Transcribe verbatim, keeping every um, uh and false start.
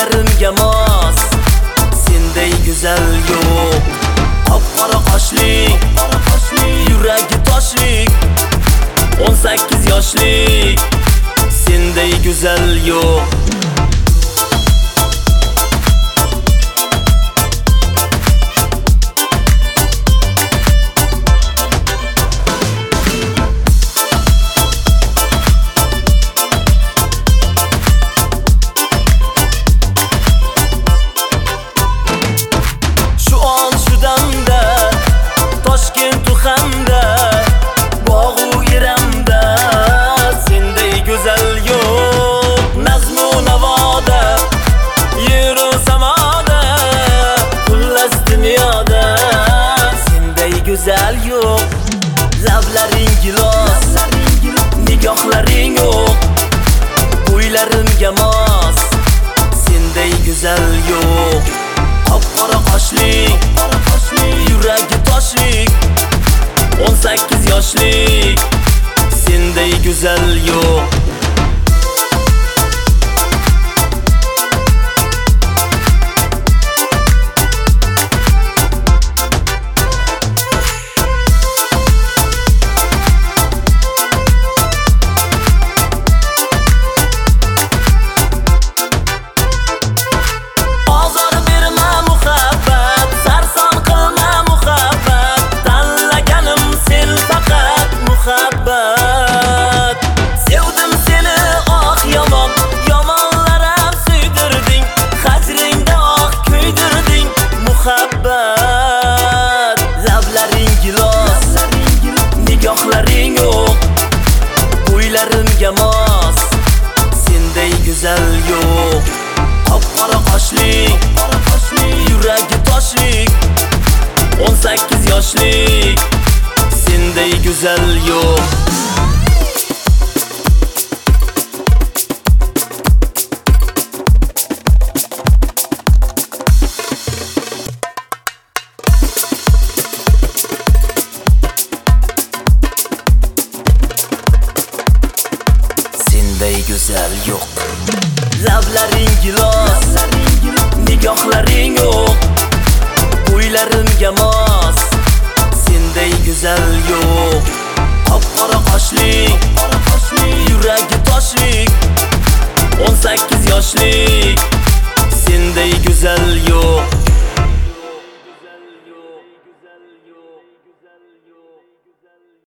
Bo'ylarimga mos senday go'zal yo'q. Qop-qora qoshlik, yuragi toshlik, o'n sakkiz yoshlik senday go'zal yo'q. Güzel yok, lablaring gilos, nigohlaring yo'q. Bo'ylarimga mos senday go'zal yo'q. Qop-qora qoshlik, yuragi toshlik, o'n sakkiz yoshlik senday go'zal yo'q. Sevdim seni ah yomon, yomonlaram suydirding, hajringda ah kuydirding muhabbat. Lablaring gilos, nigohlaring yo'q. Bo'ylarimga mos senday go'zal yo'q. Qop-qora qoshlik, yuragi toshlik, o'n sakkiz yoshlik senday go'zal yo'q. Senday go'zal yo'q. Lablaring gilos, nigohlaring yo'q. Bo'ylarimga mos senday go'zal yo'q. Qop-qora qoshlik, yuragi toshlik, o'n sakkiz yoshlik senday go'zal yo'q.